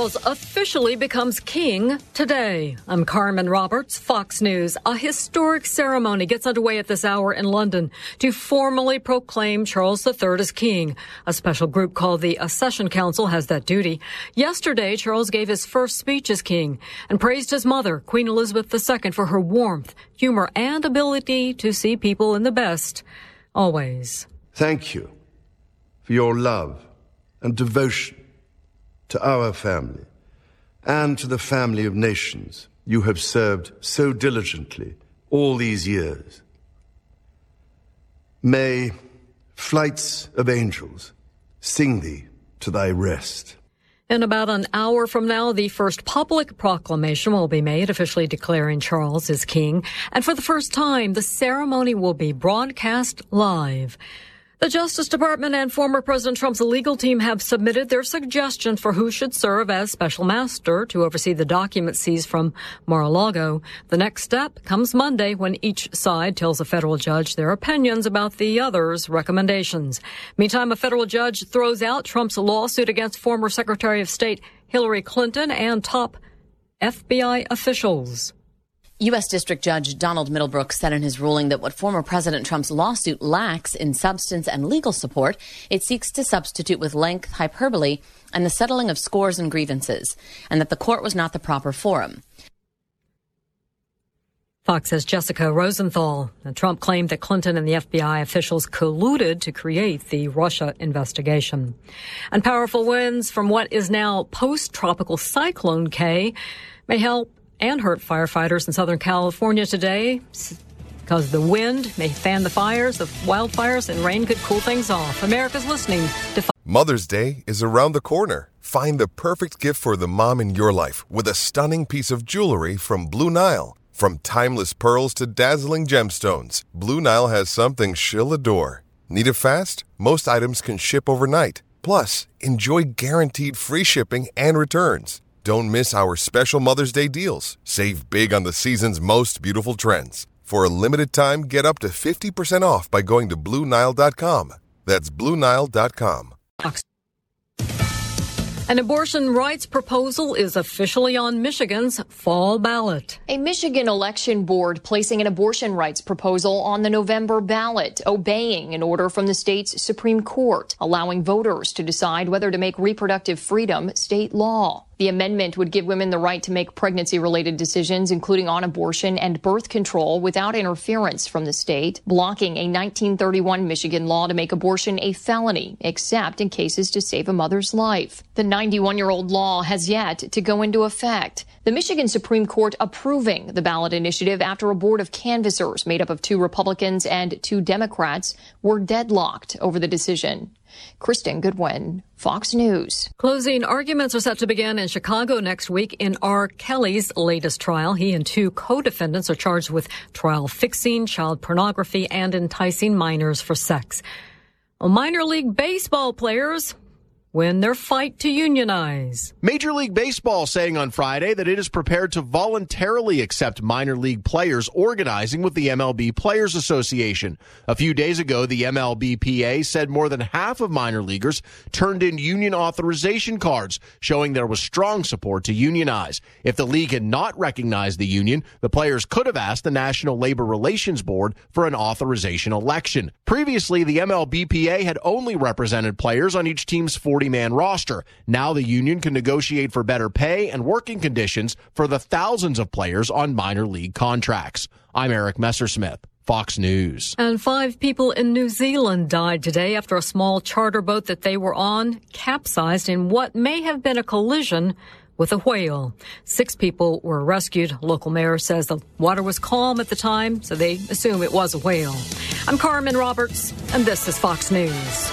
Charles officially becomes king today. I'm Carmen Roberts, Fox News. A historic ceremony gets underway at this hour in London to formally proclaim Charles III as king. A special group called the Accession Council has that duty. Yesterday, Charles gave his first speech as king and praised his mother, Queen Elizabeth II, for her warmth, humor, and ability to see people in the best. Always. Thank you for your love and devotion to our family and to the family of nations you have served so diligently all these years. May flights of angels sing thee to thy rest. In about an hour from now, the first public proclamation will be made, officially declaring Charles as king. And for the first time, the ceremony will be broadcast live. The Justice Department and former President Trump's legal team have submitted their suggestions for who should serve as special master to oversee the documents seized from Mar-a-Lago. The next step comes Monday when each side tells a federal judge their opinions about the other's recommendations. Meantime, a federal judge throws out Trump's lawsuit against former Secretary of State Hillary Clinton and top FBI officials. U.S. District Judge Donald Middlebrook said in his ruling that what former President Trump's lawsuit lacks in substance and legal support, it seeks to substitute with length, hyperbole, and the settling of scores and grievances, and that the court was not the proper forum. Fox's Jessica Rosenthal. Trump claimed that Clinton and the FBI officials colluded to create the Russia investigation. And powerful winds from what is now post-tropical Cyclone K may help and hurt firefighters in Southern California today because the wind may fan the fires of wildfires and rain could cool things off. America's listening to Mother's Day is around the corner. Find the perfect gift for the mom in your life with a stunning piece of jewelry from Blue Nile. From timeless pearls to dazzling gemstones, Blue Nile has something she'll adore. Need it fast? Most items can ship overnight. Plus, enjoy guaranteed free shipping and returns. Don't miss our special Mother's Day deals. Save big on the season's most beautiful trends. For a limited time, get up to 50% off by going to BlueNile.com. That's BlueNile.com. An abortion rights proposal is officially on Michigan's fall ballot. A Michigan election board placing an abortion rights proposal on the November ballot, obeying an order from the state's Supreme Court, allowing voters to decide whether to make reproductive freedom state law. The amendment would give women the right to make pregnancy-related decisions, including on abortion and birth control, without interference from the state, blocking a 1931 Michigan law to make abortion a felony, except in cases to save a mother's life. The 91-year-old law has yet to go into effect. The Michigan Supreme Court approving the ballot initiative after a board of canvassers made up of 2 Republicans and 2 Democrats were deadlocked over the decision. Kristen Goodwin, Fox News. Closing arguments are set to begin in Chicago next week in R. Kelly's latest trial. He and 2 co-defendants are charged with trial fixing, child pornography, and enticing minors for sex. Minor League Baseball players win their fight to unionize. Major League Baseball saying on Friday that it is prepared to voluntarily accept minor league players organizing with the MLB Players Association. A few days ago, the MLBPA said more than half of minor leaguers turned in union authorization cards, showing there was strong support to unionize. If the league had not recognized the union, the players could have asked the National Labor Relations Board for an authorization election. Previously, the MLBPA had only represented players on each team's 40-man roster. Now the union can negotiate for better pay and working conditions for the thousands of players on minor league contracts. I'm Eric Messersmith, Fox News. And 5 people in New Zealand died today after a small charter boat that they were on capsized in what may have been a collision with a whale. 6 people were rescued. Local mayor says the water was calm at the time, so they assume it was a whale. I'm Carmen Roberts, and this is Fox News.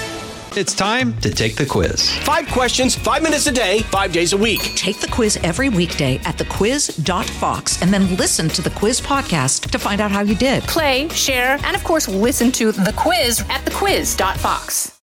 It's time to take the quiz. 5 questions, 5 minutes a day, 5 days a week. Take the quiz every weekday at thequiz.fox and then listen to the quiz podcast to find out how you did. Play, share, and of course listen to the quiz at thequiz.fox.